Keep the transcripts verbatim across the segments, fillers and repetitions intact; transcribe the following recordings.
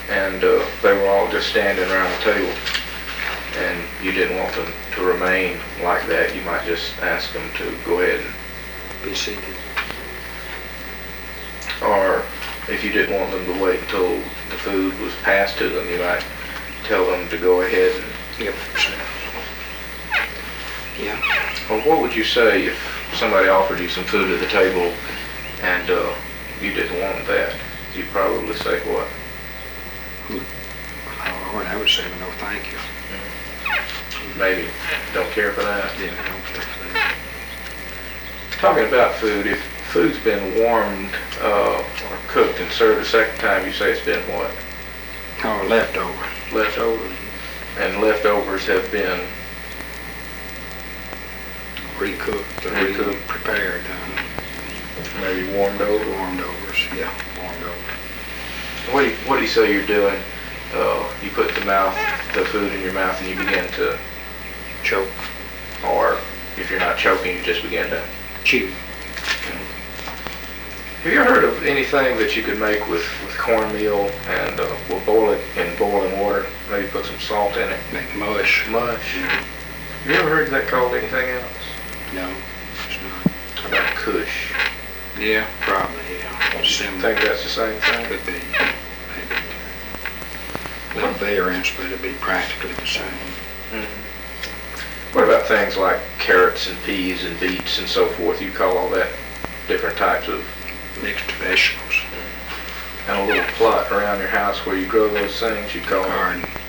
and uh, they were all just standing around the table, and you didn't want them to remain like that, you might just ask them to go ahead and Be seated. or if you didn't want them to wait until the food was passed to them, you might tell them to go ahead and... Yep. Yeah. Well, what would you say if somebody offered you some food at the table and uh, you didn't want that? You'd probably say what? Oh, well, I would say no thank you. Maybe don't care for that? Yeah, I don't care for that. Talking about food, if food's been warmed uh, or cooked and served a second time, you say it's been what? Oh, leftover. Leftovers. And leftovers have been Recooked or Recooked. prepared. Uh, maybe warmed over. warmed overs. Yeah, warmed over. What do you, what do you say you're doing? Uh, you put the mouth, the food in your mouth and you begin to Choke. or if you're not choking, you just begin to... Chew. Have you ever heard of anything that you could make with, with cornmeal and uh, we'll boil it in boiling water, maybe put some salt in it? Make mush. Mush. Have you ever heard that called anything else? No, it's not. How about kush? Yeah, probably, yeah. I Similar. think that's the same thing. Could be. Maybe. A little variance, but it'd be practically the same. Mm-hmm. What about things like carrots and peas and beets and so forth? You call all that different types of... Mixed vegetables. And a little plot around your house where you grow those things, you call Garden. them.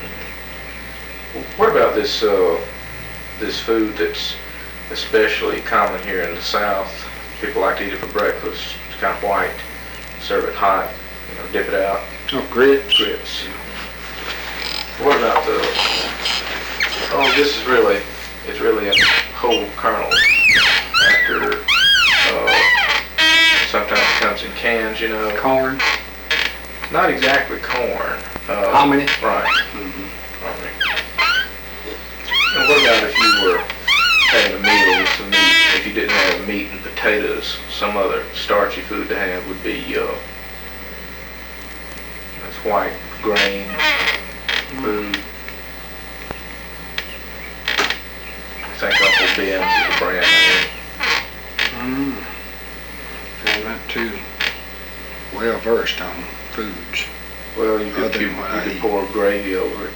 What about this uh, this food that's especially common here in the South? People like to eat it for breakfast. It's kind of white. Serve it hot. You know, dip it out. Oh, grits. Grits. What about the? Oh, this is really it's really a whole kernel. After uh, sometimes it comes in cans, you know. Corn. Not exactly corn. Uh, Hominy. Right. Mm-hmm. Hominy. And what about if you were having a meal with some meat? If you didn't have meat and potatoes, some other starchy food to have would be uh, that's white grain food. I think Uncle Ben's is a brand name. Mm. I'm not too well versed on foods. Well, you could, Other you, than what you I could eat. pour gravy over it.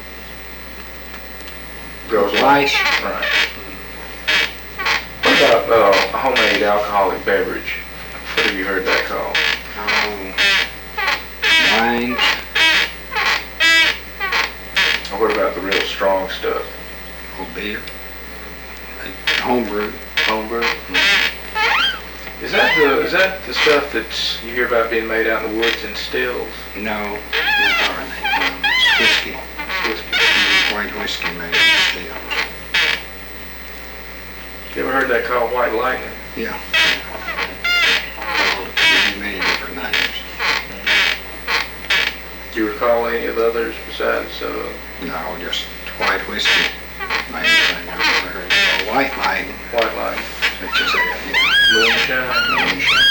Goes well. Rice. Right. What about uh, a homemade alcoholic beverage? What have you heard that called? Oh, wine. Or what about the real strong stuff? Or beer. Homebrew. Homebrew? Is that the is that the stuff that you hear about being made out in the woods in stills? No, not hardly. No, it's whiskey. Whiskey. White whiskey made in stills. You ever heard that called white lightning? Yeah. Oh, many, many different names. Do you recall any of the others besides? Uh, No, just white whiskey. Main thing I've ever heard. Oh, white lightning. white lightning. Which is a, yeah. Moonshine. Moonshine.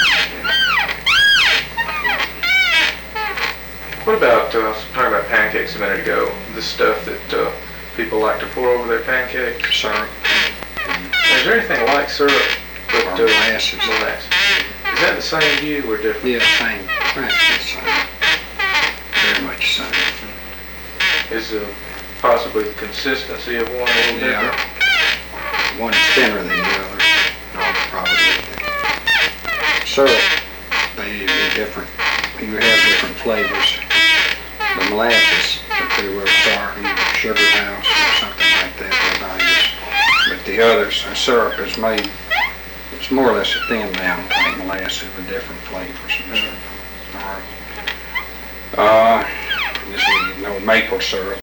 What about, uh, I was talking about pancakes a minute ago, the stuff that uh, people like to pour over their pancakes? Syrup. Is there anything like syrup? But, Or uh, molasses. molasses. Is that the same to you or different? Yeah, same. Practically the same. Very much the same. Is uh, possibly the consistency of one a little Yeah. different? One is thinner than the other. No, probably. Syrup, they be different. You have different flavors. The molasses are pretty well sour, Sugar House or something like that. They buy this. But the others, the syrup is made. It's more or less a thin down like molasses with different flavors and stuff. Or, uh, this is no maple syrup.